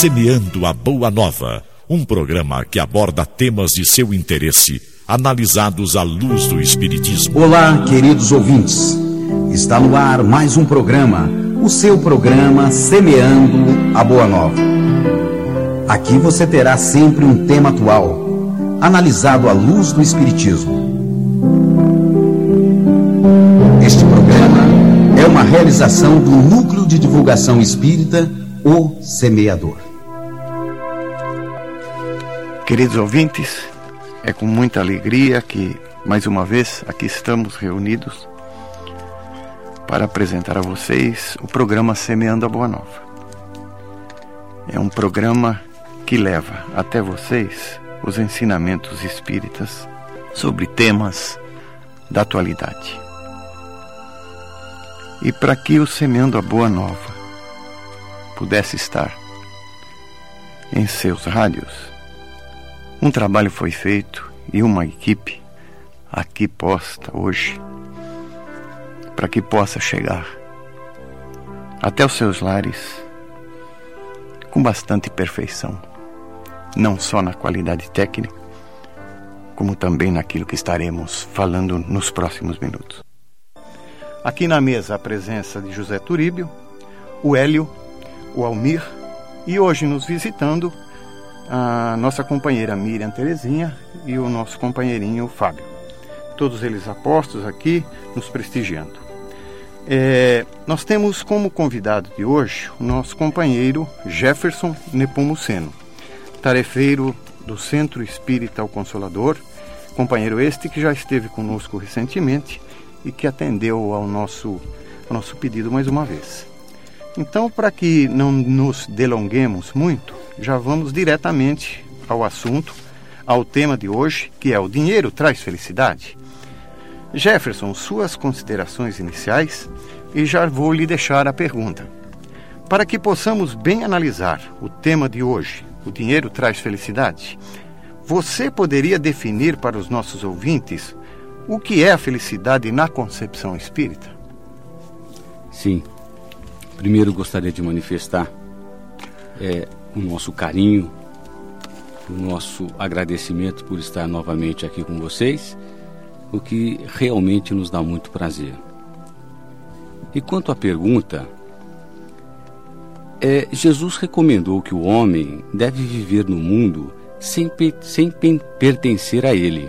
Semeando a Boa Nova, um programa que aborda temas de seu interesse, analisados à luz do Espiritismo. Olá, queridos ouvintes. Está no ar mais um programa, o seu programa Semeando a Boa Nova. Aqui você terá sempre um tema atual, analisado à luz do Espiritismo. Este programa é uma realização do Núcleo de Divulgação Espírita, O Semeador. Queridos ouvintes, é com muita alegria que, mais uma vez, aqui estamos reunidos para apresentar a vocês o programa Semeando a Boa Nova. É um programa que leva até vocês os ensinamentos espíritas sobre temas da atualidade. E para que o Semeando a Boa Nova pudesse estar em seus rádios, um trabalho foi feito e uma equipe aqui posta hoje para que possa chegar até os seus lares com bastante perfeição, não só na qualidade técnica, como também naquilo que estaremos falando nos próximos minutos. Aqui na mesa a presença de José Turíbio, o Hélio, o Almir e hoje nos visitando a nossa companheira Miriam Terezinha e o nosso companheirinho Fábio. Todos eles apostos aqui nos prestigiando. Nós temos como convidado de hoje o nosso companheiro Jefferson Nepomuceno, tarefeiro do Centro Espírita O Consolador, companheiro este que já esteve conosco recentemente e que atendeu ao nosso pedido mais uma vez. Então, para que não nos delonguemos muito, já vamos diretamente ao assunto, ao tema de hoje, que é o dinheiro traz felicidade? Jefferson, suas considerações iniciais, e já vou lhe deixar a pergunta. Para que possamos bem analisar o tema de hoje, o dinheiro traz felicidade, você poderia definir para os nossos ouvintes o que é a felicidade na concepção espírita? Sim. Primeiro gostaria de manifestar o nosso carinho, o nosso agradecimento por estar novamente aqui com vocês, o que realmente nos dá muito prazer. E quanto à pergunta, Jesus recomendou que o homem deve viver no mundo sem pertencer a ele.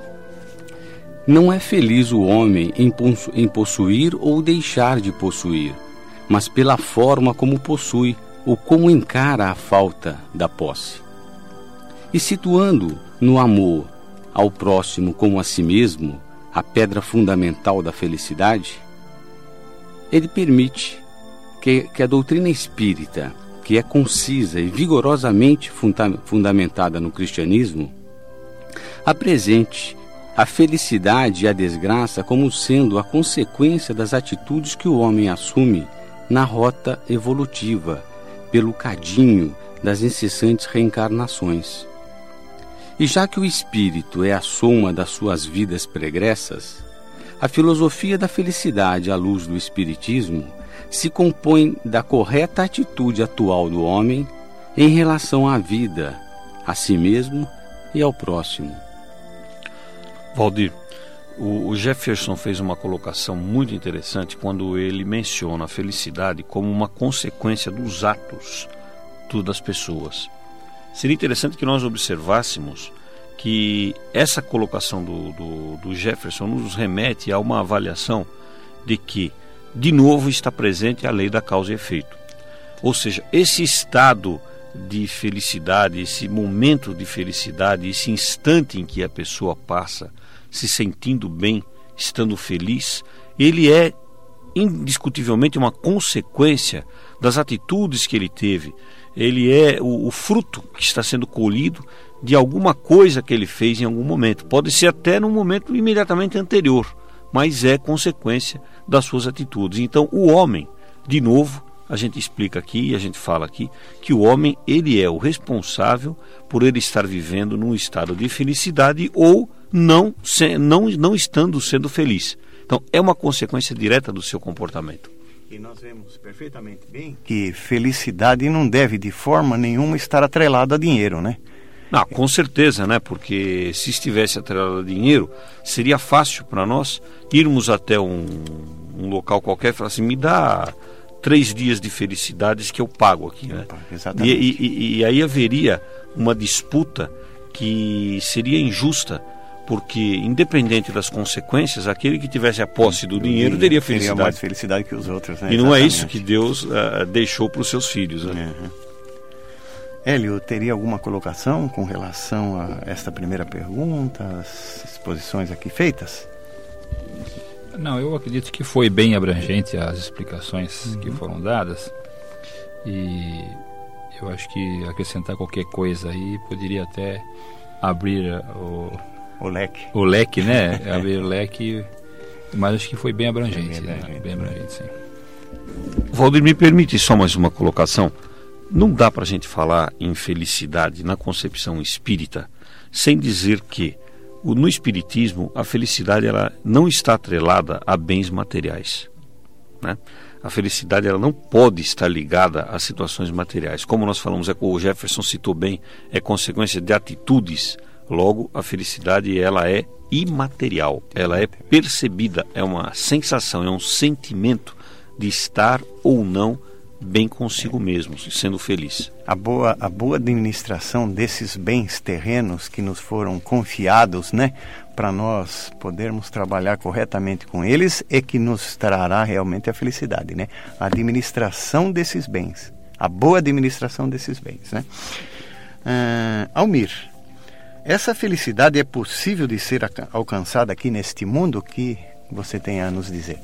Não é feliz o homem em possuir ou deixar de possuir, mas pela forma como possui ou como encara a falta da posse. E situando no amor ao próximo como a si mesmo, a pedra fundamental da felicidade, ele permite que a doutrina espírita, que é concisa e vigorosamente fundamentada no cristianismo, apresente a felicidade e a desgraça como sendo a consequência das atitudes que o homem assume na rota evolutiva, pelo cadinho das incessantes reencarnações. E já que o espírito é a soma das suas vidas pregressas, a filosofia da felicidade à luz do espiritismo se compõe da correta atitude atual do homem em relação à vida, a si mesmo e ao próximo. Valdir, o Jefferson fez uma colocação muito interessante quando ele menciona a felicidade como uma consequência dos atos das pessoas. Seria interessante que nós observássemos que essa colocação do Jefferson nos remete a uma avaliação de que, de novo, está presente a lei da causa e efeito. Ou seja, esse estado de felicidade, esse momento de felicidade, esse instante em que a pessoa passa se sentindo bem, estando feliz, ele é indiscutivelmente uma consequência das atitudes que ele teve. Ele é o fruto que está sendo colhido de alguma coisa que ele fez em algum momento. Pode ser até num momento imediatamente anterior, mas é consequência das suas atitudes. Então, o homem, de novo, a gente explica aqui, a gente fala aqui, que o homem, ele é o responsável por ele estar vivendo num estado de felicidade ou não estando sendo feliz. Então, é uma consequência direta do seu comportamento. que nós vemos perfeitamente bem que felicidade não deve de forma nenhuma estar atrelada a dinheiro, né? Não, com certeza, né? Porque se estivesse atrelado a dinheiro, seria fácil para nós irmos até um local qualquer e falar assim, me dá 3 dias de felicidades que eu pago aqui, né? Exatamente. E aí haveria uma disputa que seria injusta, porque independente das consequências, aquele que tivesse a posse do dinheiro teria felicidade. Teria mais felicidade que os outros, né? E não é isso que Deus deixou para os seus filhos, né? Hélio, teria alguma colocação com relação a esta primeira pergunta, as exposições aqui feitas? Não, eu acredito que foi bem abrangente as explicações que foram dadas, e eu acho que acrescentar qualquer coisa aí poderia até abrir o leque, né? Abrir o leque, mas acho que foi bem abrangente, bem abrangente, sim. Valdir, me permite só mais uma colocação. Não dá para a gente falar em felicidade na concepção espírita sem dizer que no espiritismo a felicidade ela não está atrelada a bens materiais, né? A felicidade ela não pode estar ligada a situações materiais. Como nós falamos, o Jefferson citou bem, é consequência de atitudes. Logo, a felicidade ela é imaterial, ela é percebida, é uma sensação, é um sentimento de estar ou não bem consigo mesmo, sendo feliz. A boa administração desses bens terrenos que nos foram confiados, né, para nós podermos trabalhar corretamente com eles, é que nos trará realmente a felicidade, né? A administração desses bens, a boa administração desses bens, né? Almir, essa felicidade é possível de ser alcançada aqui neste mundo? O que você tem a nos dizer?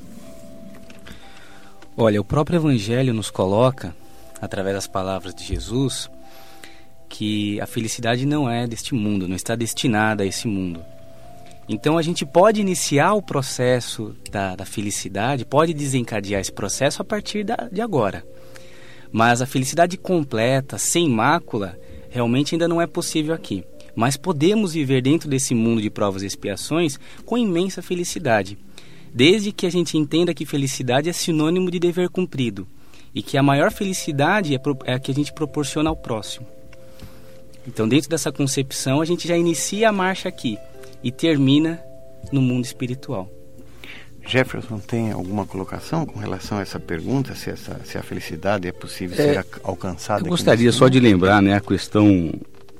Olha, o próprio Evangelho nos coloca, através das palavras de Jesus, que a felicidade não é deste mundo, não está destinada a esse mundo. Então a gente pode iniciar o processo da felicidade, pode desencadear esse processo a partir de agora. Mas a felicidade completa, sem mácula, realmente ainda não é possível aqui. Mas podemos viver dentro desse mundo de provas e expiações com imensa felicidade. Desde que a gente entenda que felicidade é sinônimo de dever cumprido e que a maior felicidade é a que a gente proporciona ao próximo. Então, dentro dessa concepção, a gente já inicia a marcha aqui e termina no mundo espiritual. Jefferson, tem alguma colocação com relação a essa pergunta, se a felicidade é possível ser alcançada? Eu gostaria só de lembrar, né, a questão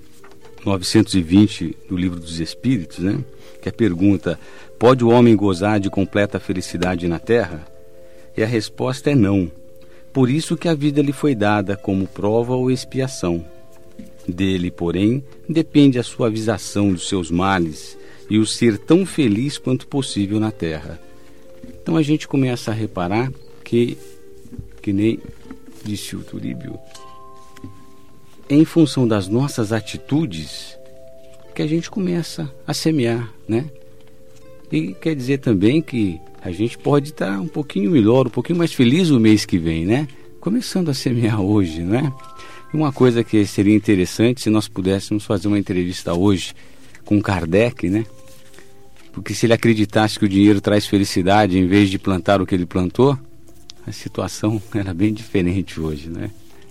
920 do Livro dos Espíritos, né, que é a pergunta: pode o homem gozar de completa felicidade na terra? E a resposta é não. Por isso que a vida lhe foi dada como prova ou expiação. Dele, porém, depende a suavização dos seus males e o ser tão feliz quanto possível na terra. Então a gente começa a reparar que nem disse o Turíbio, em função das nossas atitudes, que a gente começa a semear, né? E quer dizer também que a gente pode estar um pouquinho melhor, um pouquinho mais feliz o mês que vem, né? Começando a semear hoje, né? Uma coisa que seria interessante se nós pudéssemos fazer uma entrevista hoje com Kardec, né? Porque se ele acreditasse que o dinheiro traz felicidade em vez de plantar o que ele plantou, a situação era bem diferente hoje, né?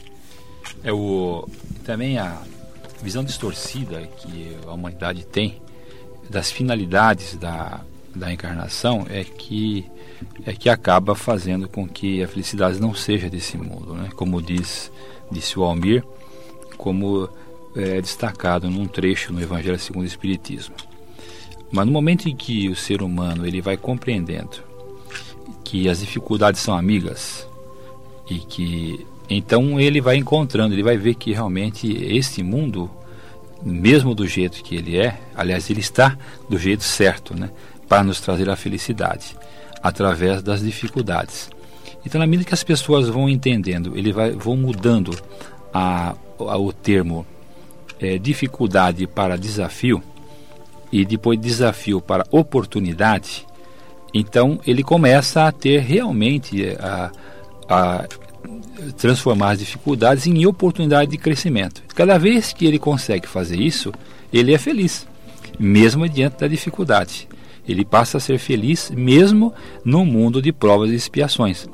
Também a visão distorcida que a humanidade tem das finalidades da encarnação é que acaba fazendo com que a felicidade não seja desse mundo, né? Como disse o Almir, como é destacado num trecho no Evangelho segundo o Espiritismo. Mas no momento em que o ser humano ele vai compreendendo que as dificuldades são amigas e que então ele vai encontrando, ele vai ver que realmente este mundo, mesmo do jeito que ele é, aliás, ele está do jeito certo, né, para nos trazer a felicidade, através das dificuldades. Então, na medida que as pessoas vão entendendo, vão mudando o termo dificuldade para desafio, e depois desafio para oportunidade, então ele começa a ter realmente a transformar as dificuldades em oportunidade de crescimento. Cada vez que ele consegue fazer isso, ele é feliz, mesmo diante da dificuldade. Ele passa a ser feliz mesmo no mundo de provas e expiações.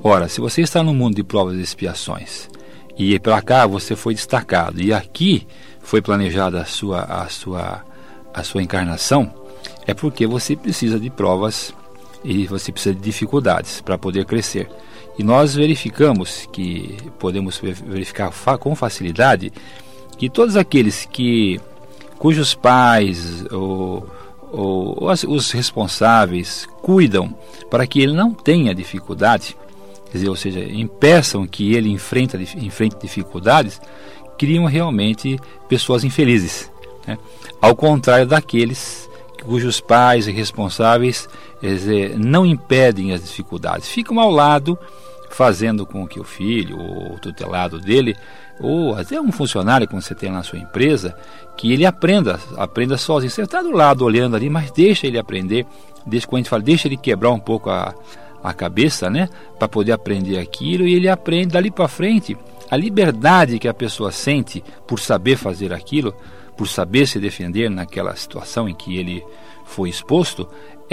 Ora, se você está no mundo de provas e expiações, e para cá você foi destacado, e aqui foi planejada a sua encarnação, é porque você precisa de provas e você precisa de dificuldades para poder crescer. E nós verificamos que podemos verificar com facilidade que todos aqueles cujos pais ou os responsáveis cuidam para que ele não tenha dificuldade, quer dizer, ou seja, impeçam que ele enfrente dificuldades, criam realmente pessoas infelizes, né? Ao contrário daqueles cujos pais e responsáveis, quer dizer, não impedem as dificuldades, ficam ao lado, fazendo com que o filho ou o tutelado dele, ou até um funcionário que você tem na sua empresa, que ele aprenda sozinho. Você está do lado olhando ali, mas deixa ele aprender, quando a gente fala, deixa ele quebrar um pouco a cabeça, né, para poder aprender aquilo, e ele aprende dali para frente. A liberdade que a pessoa sente por saber fazer aquilo, por saber se defender naquela situação em que ele foi exposto,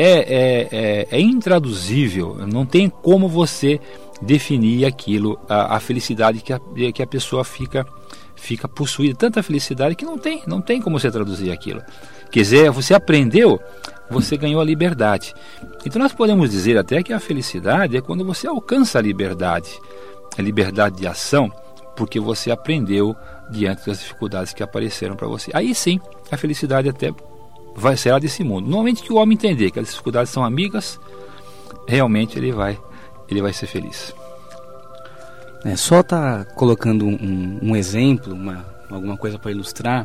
é intraduzível. Não tem como você definir aquilo, a felicidade que a pessoa fica possuída, tanta felicidade que não tem como você traduzir aquilo. Quer dizer, você aprendeu, você ganhou a liberdade. Então nós podemos dizer até que a felicidade é quando você alcança a liberdade de ação, porque você aprendeu diante das dificuldades que apareceram para você. Aí sim, a felicidade até será desse mundo. Normalmente, que o homem entender que as dificuldades são amigas, realmente ele vai ser feliz. Só tá colocando um exemplo, alguma coisa para ilustrar.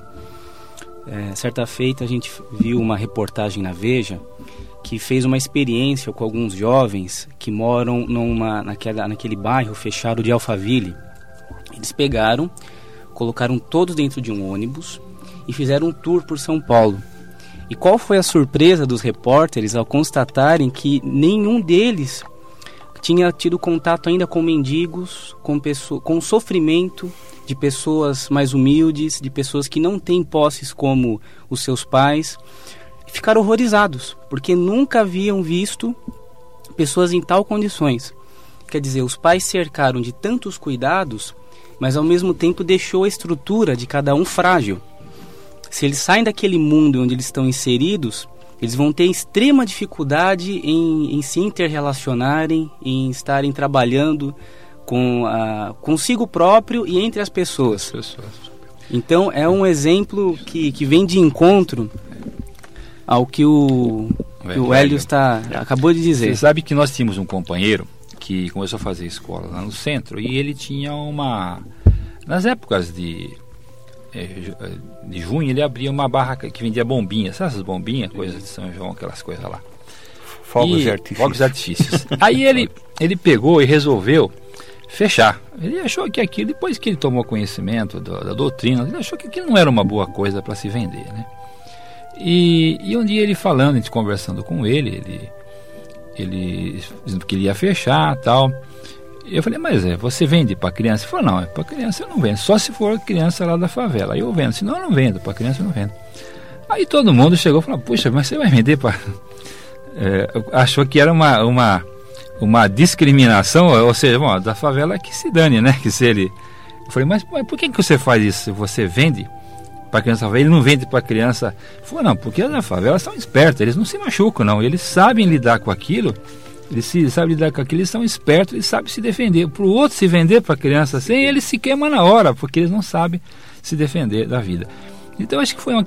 Certa feita a gente viu uma reportagem na Veja que fez uma experiência com alguns jovens que moram naquele bairro fechado de Alphaville. Eles colocaram todos dentro de um ônibus e fizeram um tour por São Paulo. E qual foi a surpresa dos repórteres ao constatarem que nenhum deles tinha tido contato ainda com mendigos, com sofrimento de pessoas mais humildes, de pessoas que não têm posses como os seus pais. Ficaram horrorizados, porque nunca haviam visto pessoas em tal condições. Quer dizer, os pais cercaram de tantos cuidados, mas ao mesmo tempo deixou a estrutura de cada um frágil. Se eles saem daquele mundo onde eles estão inseridos, eles vão ter extrema dificuldade em se interrelacionarem, em estarem trabalhando consigo próprio e entre as pessoas. Então é um exemplo que vem de encontro ao que o Hélio acabou de dizer. Você sabe que nós tínhamos um companheiro que começou a fazer escola lá no centro, e ele tinha nas épocas de junho, ele abria uma barraca que vendia bombinhas, essas bombinhas, coisas de São João, aquelas coisas lá. Fogos de artifício. Aí ele pegou e resolveu fechar. Ele achou que aquilo, depois que ele tomou conhecimento da doutrina, ele achou que aquilo não era uma boa coisa para se vender, né? E um dia ele falando, a gente conversando com ele dizendo que ele ia fechar, tal. Eu falei, mas você vende para criança? Ele falou, não, para criança eu não vendo, só se for criança lá da favela. Aí eu vendo, senão eu não vendo, para criança eu não vendo. Aí todo mundo chegou e falou, puxa, mas você vai vender para... achou que era uma discriminação, ou seja, bom, da favela que se dane, né? Eu falei, mas por que você faz isso? Você vende para criança, ele não vende para criança? Ele falou, não, porque na favela são espertos, eles não se machucam, não, eles sabem lidar com aquilo. Eles sabem lidar com aquilo, eles são espertos, eles sabem se defender. Para o outro se vender para a criança assim, ele se queima na hora, porque eles não sabem se defender da vida. Então acho que foi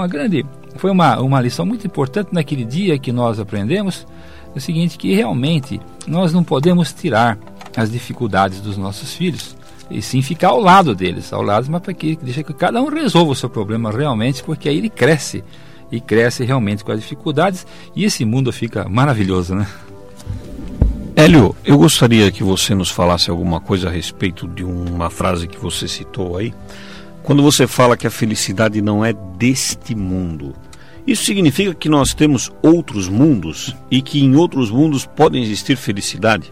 uma lição muito importante naquele dia que nós aprendemos, o seguinte, que realmente nós não podemos tirar as dificuldades dos nossos filhos, e sim ficar ao lado deles, mas para que deixa que cada um resolva o seu problema realmente, porque aí ele cresce, e cresce realmente com as dificuldades, e esse mundo fica maravilhoso, né? Hélio, eu gostaria que você nos falasse alguma coisa a respeito de uma frase que você citou aí. Quando você fala que a felicidade não é deste mundo, isso significa que nós temos outros mundos e que em outros mundos podem existir felicidade?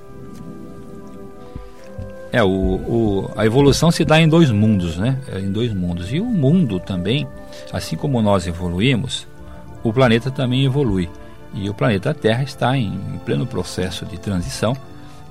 A evolução se dá em dois mundos, né? Em dois mundos. E o mundo também, assim como nós evoluímos, o planeta também evolui. E o planeta Terra está em pleno processo de transição,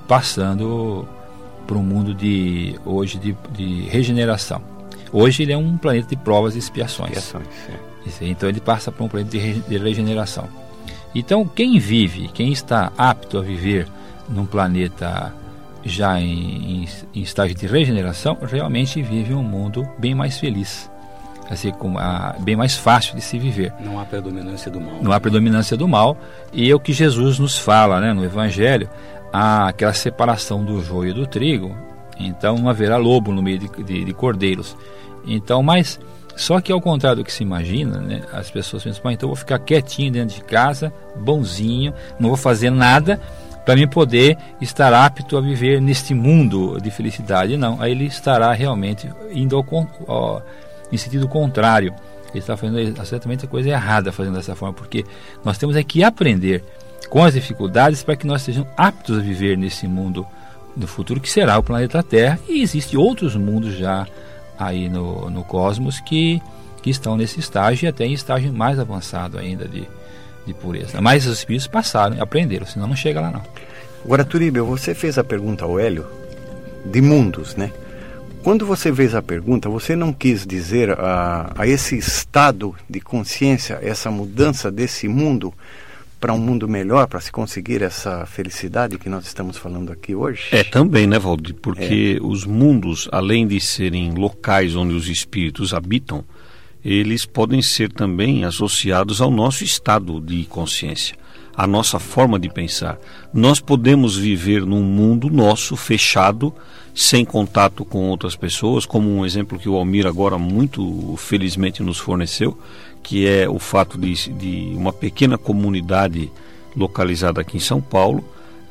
passando para um mundo hoje de regeneração. Hoje ele é um planeta de provas e expiações. Então ele passa para um planeta de regeneração. Então quem está apto a viver num planeta já em estágio de regeneração, realmente vive um mundo bem mais feliz, assim, bem mais fácil de se viver. Não há predominância do mal. Não há predominância do mal, e é o que Jesus nos fala, né, no Evangelho, aquela separação do joio e do trigo. Então não haverá lobo no meio de cordeiros. Então, mas só que ao contrário do que se imagina, né, as pessoas pensam, então eu vou ficar quietinho dentro de casa, bonzinho, não vou fazer nada para mim poder estar apto a viver neste mundo de felicidade. Não, aí ele estará realmente indo em sentido contrário. Ele está fazendo exatamente a coisa errada fazendo dessa forma, porque nós temos que aprender com as dificuldades para que nós sejamos aptos a viver nesse mundo no futuro, que será o planeta Terra. E existem outros mundos já aí no cosmos que estão nesse estágio, e até em estágio mais avançado ainda de pureza. Mas os espíritos passaram, aprenderam, senão não chega lá não. Agora, Turíbio, você fez a pergunta ao Hélio de mundos, né? Quando você fez a pergunta, você não quis dizer a esse estado de consciência, essa mudança desse mundo para um mundo melhor, para se conseguir essa felicidade que nós estamos falando aqui hoje? Também, né, Valdir? Porque os mundos, além de serem locais onde os espíritos habitam, eles podem ser também associados ao nosso estado de consciência, à nossa forma de pensar. Nós podemos viver num mundo nosso, fechado, sem contato com outras pessoas, como um exemplo que o Almir agora muito felizmente nos forneceu, que é o fato de uma pequena comunidade localizada aqui em São Paulo,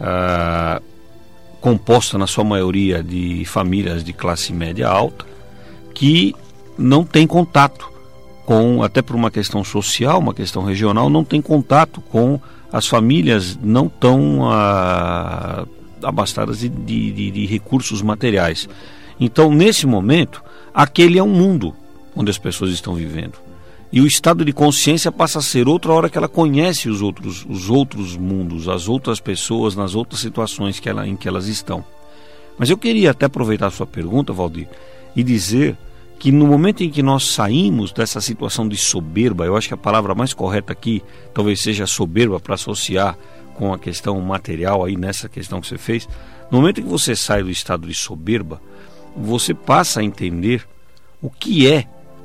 composta na sua maioria de famílias de classe média alta, que não tem contato até por uma questão social, uma questão regional, não tem contato com as famílias não tão abastadas de recursos materiais. Então, nesse momento, aquele é um mundo onde as pessoas estão vivendo. E o estado de consciência passa a ser outra hora que ela conhece os outros mundos, as outras pessoas, nas outras situações em que elas estão. Mas eu queria até aproveitar a sua pergunta, Valdir, e dizer que no momento em que nós saímos dessa situação de soberba, eu acho que a palavra mais correta aqui talvez seja soberba, para associar com a questão material aí nessa questão que você fez. No momento em que você sai do estado de soberba, você passa a entender o que é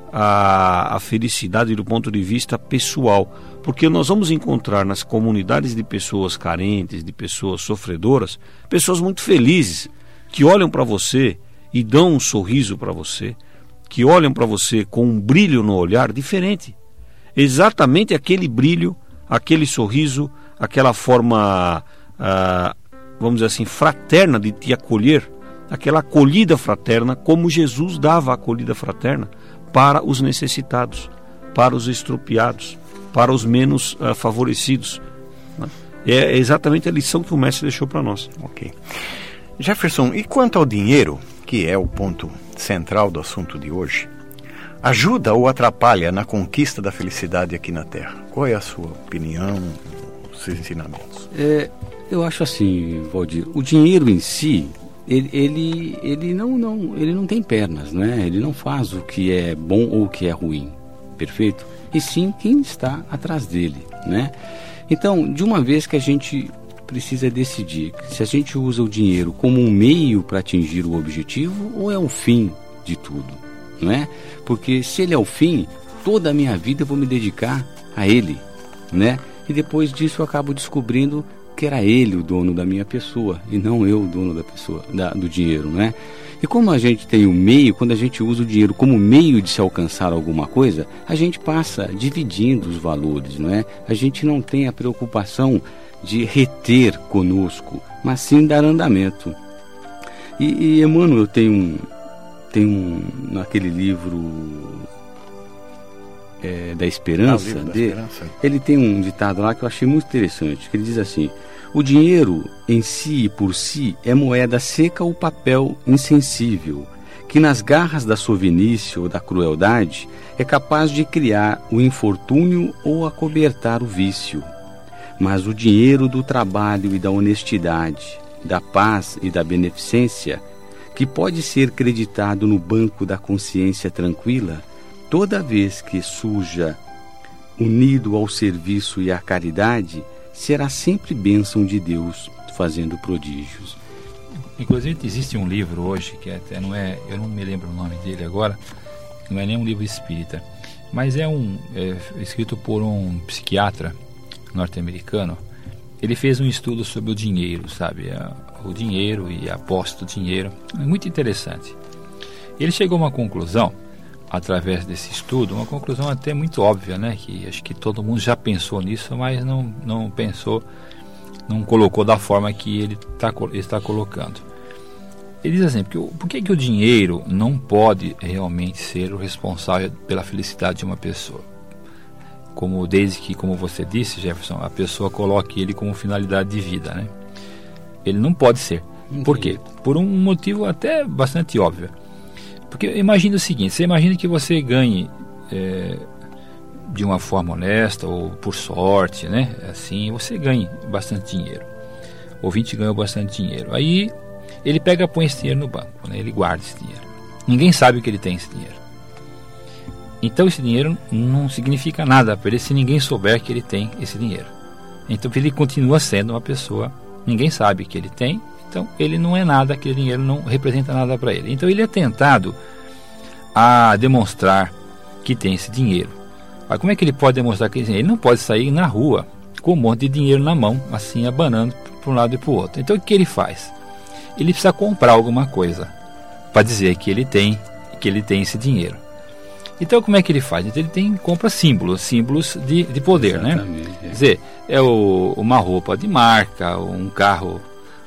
a felicidade do ponto de vista pessoal, porque nós vamos encontrar nas comunidades de pessoas carentes, de pessoas sofredoras, pessoas muito felizes, que olham para você e dão um sorriso para você, que olham para você com um brilho no olhar diferente. Exatamente aquele brilho, aquele sorriso, aquela forma, vamos dizer assim, fraterna de te acolher, aquela acolhida fraterna, como Jesus dava a acolhida fraterna para os necessitados, para os estropiados, para os menos favorecidos. É exatamente a lição que o mestre deixou para nós. Ok. Jefferson, e quanto ao dinheiro, que é o ponto central do assunto de hoje, ajuda ou atrapalha na conquista da felicidade aqui na Terra? Qual é a sua opinião, os seus ensinamentos? Eu acho assim, Valdir, o dinheiro em si, ele não tem pernas, né? Ele não faz o que é bom ou o que é ruim, perfeito? E sim quem está atrás dele, né? Então, de uma vez que a gente precisa decidir se a gente usa o dinheiro como um meio para atingir o objetivo ou é o fim de tudo, não é? Porque se ele é o fim, toda a minha vida eu vou me dedicar a ele, né? E depois disso eu acabo descobrindo que era ele o dono da minha pessoa e não eu o dono da pessoa, do dinheiro, né? E como a gente tem o meio, quando a gente usa o dinheiro como meio de se alcançar alguma coisa, a gente passa dividindo os valores, não é? A gente não tem a preocupação de reter conosco, mas sim dar andamento. E Emmanuel tem naquele livro da Esperança, ele tem um ditado lá que eu achei muito interessante, que ele diz assim: o dinheiro em si e por si é moeda seca ou papel insensível, que nas garras da sovinícia ou da crueldade é capaz de criar o infortúnio ou acobertar o vício. Mas o dinheiro do trabalho e da honestidade, da paz e da beneficência, que pode ser creditado no banco da consciência tranquila, toda vez que surja unido ao serviço e à caridade, será sempre bênção de Deus, fazendo prodígios. Inclusive existe um livro hoje, que até não é, eu não me lembro o nome dele agora, não é nem um livro espírita, mas é escrito por um psiquiatra norte-americano. Ele fez um estudo sobre o dinheiro, sabe? O dinheiro e a posse do dinheiro. É muito interessante. Ele chegou a uma conclusão, através desse estudo, uma conclusão até muito óbvia, né? Que acho que todo mundo já pensou nisso, mas não pensou, não colocou da forma que ele está colocando. Ele diz assim, por que o dinheiro não pode realmente ser o responsável pela felicidade de uma pessoa? Desde que, como você disse, Jefferson, a pessoa coloque ele como finalidade de vida, né? Ele não pode ser. Por quê? Por um motivo até bastante óbvio. Porque imagine o seguinte, você imagina que você ganhe de uma forma honesta ou por sorte, né? Assim, você ganhe bastante dinheiro. O ouvinte ganhou bastante dinheiro. Aí ele põe esse dinheiro no banco, né? Ele guarda esse dinheiro. Ninguém sabe que ele tem esse dinheiro. Então esse dinheiro não significa nada para ele se ninguém souber que ele tem esse dinheiro. Então ele continua sendo uma pessoa, ninguém sabe que ele tem, então ele não é nada, aquele dinheiro não representa nada para ele. Então ele é tentado a demonstrar que tem esse dinheiro. Mas como é que ele pode demonstrar que ele tem? Ele não pode sair na rua com um monte de dinheiro na mão, assim abanando para um lado e para o outro. Então o que ele faz? Ele precisa comprar alguma coisa para dizer que ele tem esse dinheiro. Então como é que ele faz? Então ele compra símbolos de poder. Exatamente, né? Quer dizer, uma roupa de marca, um carro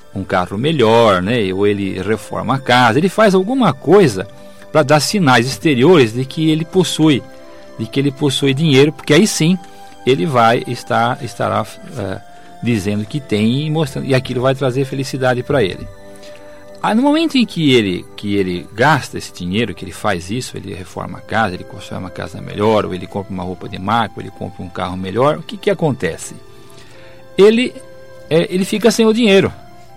melhor, né? Ou ele reforma a casa, ele faz alguma coisa para dar sinais exteriores de que ele possui dinheiro, porque aí sim ele estará dizendo que tem e mostrando, e aquilo vai trazer felicidade para ele. No momento em que ele gasta esse dinheiro, que ele faz isso, ele reforma a casa, ele constrói uma casa melhor, ou ele compra uma roupa de marca, ou ele compra um carro melhor, o que acontece? Ele fica sem o dinheiro,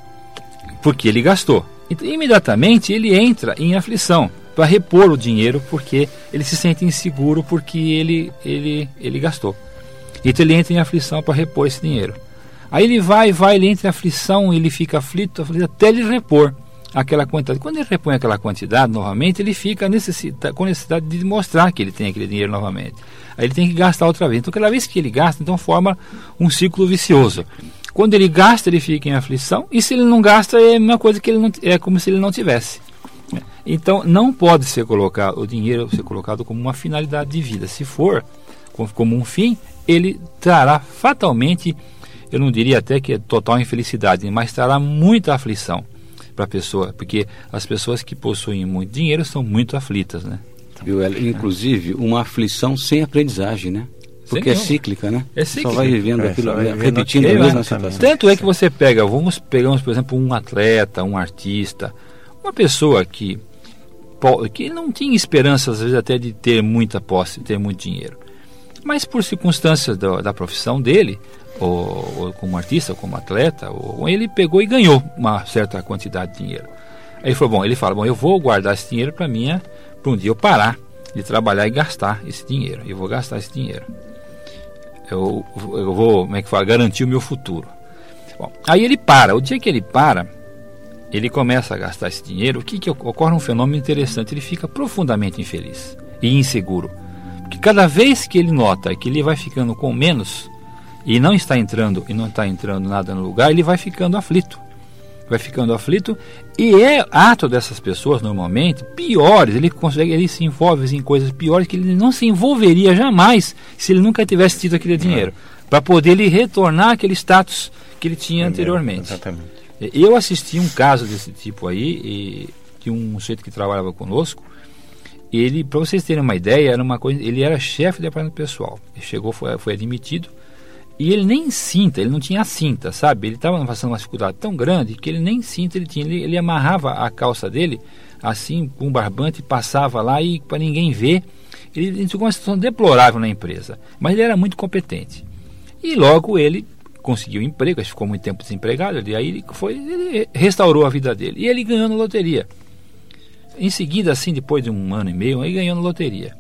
porque ele gastou. Então, imediatamente ele entra em aflição para repor o dinheiro, porque ele se sente inseguro, porque ele gastou. Então ele entra em aflição para repor esse dinheiro. Aí ele ele entra em aflição, ele fica aflito até ele repor aquela quantidade. Quando ele repõe aquela quantidade novamente, ele fica com necessidade de mostrar que ele tem aquele dinheiro novamente. Aí ele tem que gastar outra vez. Então cada vez que ele gasta, então forma um ciclo vicioso. Quando ele gasta, ele fica em aflição, e se ele não gasta, é a mesma coisa que é como se ele não tivesse. Então não pode o dinheiro ser colocado como uma finalidade de vida. Se for como um fim, ele trará fatalmente, eu não diria até que é total infelicidade, mas trará muita aflição para a pessoa, porque as pessoas que possuem muito dinheiro são muito aflitas, né? Inclusive uma aflição sem aprendizagem, né? Porque é cíclica, né? É cíclica. Só vai vivendo aquilo, repetindo a mesma situação. Tanto é que você pegamos, por exemplo, um atleta, um artista, uma pessoa que não tinha esperança, às vezes, até de ter muita posse, de ter muito dinheiro. Mas por circunstâncias da profissão dele, ou como artista, ou como atleta, ele pegou e ganhou uma certa quantidade de dinheiro. Aí ele fala, eu vou guardar esse dinheiro para um dia eu parar de trabalhar e gastar esse dinheiro. Eu vou gastar esse dinheiro. Eu vou, garantir o meu futuro. Bom, aí ele para. O dia que ele para, ele começa a gastar esse dinheiro. O que ocorre? Um fenômeno interessante. Ele fica profundamente infeliz e inseguro. Porque cada vez que ele nota que ele vai ficando com menos e não está entrando nada no lugar, ele vai ficando aflito. E é ato dessas pessoas normalmente piores. Ele se envolve em coisas piores que ele não se envolveria jamais se ele nunca tivesse tido aquele dinheiro, para poder ele retornar aquele status que ele tinha anteriormente. Exatamente. Eu assisti um caso desse tipo aí, de um sujeito que trabalhava conosco. Ele, para vocês terem uma ideia, ele era chefe do departamento pessoal. Ele chegou, foi admitido. E ele nem cinta, ele não tinha cinta, sabe? Ele estava passando uma dificuldade tão grande que ele nem cinta ele tinha. Ele amarrava a calça dele, assim, com um barbante, passava lá e para ninguém ver. Ele tinha uma situação deplorável na empresa, mas ele era muito competente. E logo ele conseguiu emprego, acho que ficou muito tempo desempregado, e aí ele restaurou a vida dele. E ele ganhou na loteria. Em seguida, assim, depois de 1 ano e meio, ele ganhou na loteria.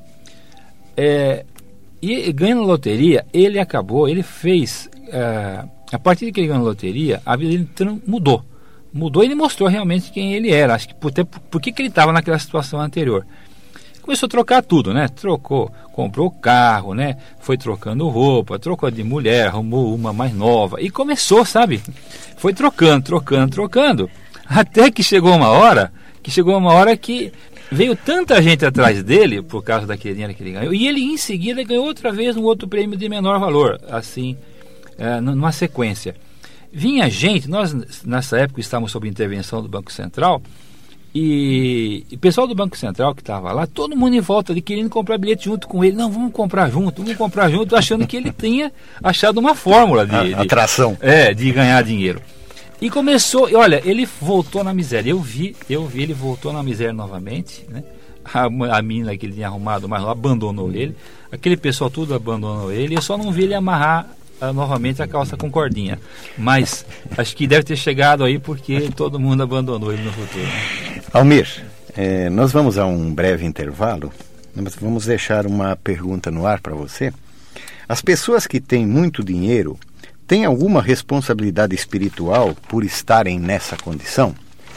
E ganhando na loteria, ele fez... a partir de que ele ganhou na loteria, a vida dele mudou. Mudou e ele mostrou realmente quem ele era. Acho que por que ele estava naquela situação anterior. Começou a trocar tudo, né? Comprou carro, né? Foi trocando roupa, trocou de mulher, arrumou uma mais nova. E começou, sabe? Foi trocando. Até que chegou uma hora que veio tanta gente atrás dele, por causa daquele dinheiro que ele ganhou. E ele, em seguida, ganhou outra vez um outro prêmio de menor valor, assim, numa sequência. Vinha gente, nós nessa época estávamos sob intervenção do Banco Central, e o pessoal do Banco Central que estava lá, todo mundo em volta de querendo comprar bilhete junto com ele. Não, vamos comprar junto, achando que ele tinha achado uma fórmula de atração. De ganhar dinheiro. E começou, olha, ele voltou na miséria. Eu vi, ele voltou na miséria novamente, né? A menina que ele tinha arrumado, mas abandonou ele. Aquele pessoal tudo abandonou ele. Eu só não vi ele amarrar novamente a calça com cordinha. Mas acho que deve ter chegado aí porque todo mundo abandonou ele no futuro. Almir, nós vamos a um breve intervalo. Nós vamos deixar uma pergunta no ar para você. As pessoas que têm muito dinheiro têm alguma responsabilidade espiritual por estarem nessa condição?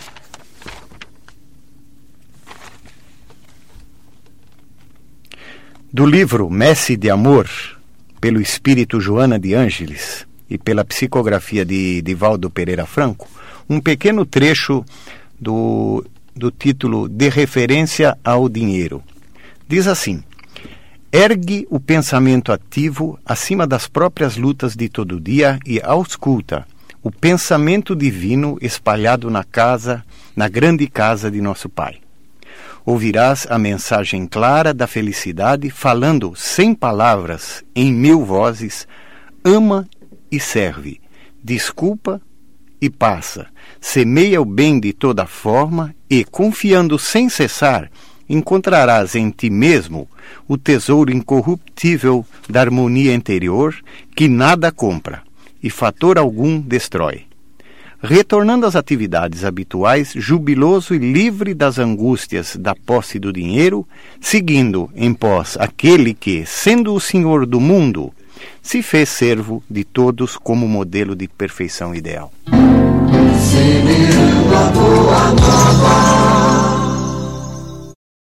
Do livro Messe de Amor, pelo espírito Joana de Ângeles e pela psicografia de Divaldo Pereira Franco, um pequeno trecho do título De Referência ao Dinheiro. Diz assim: ergue o pensamento ativo acima das próprias lutas de todo dia e ausculta o pensamento divino espalhado na grande casa de nosso Pai. Ouvirás a mensagem clara da felicidade, falando sem palavras, em 1000 vozes: ama e serve, desculpa e passa, semeia o bem de toda forma e, confiando sem cessar, encontrarás em ti mesmo o tesouro incorruptível da harmonia interior que nada compra e fator algum destrói. Retornando às atividades habituais, jubiloso e livre das angústias da posse do dinheiro, seguindo em pós aquele que, sendo o Senhor do mundo, se fez servo de todos como modelo de perfeição ideal. Semeando a boa nova.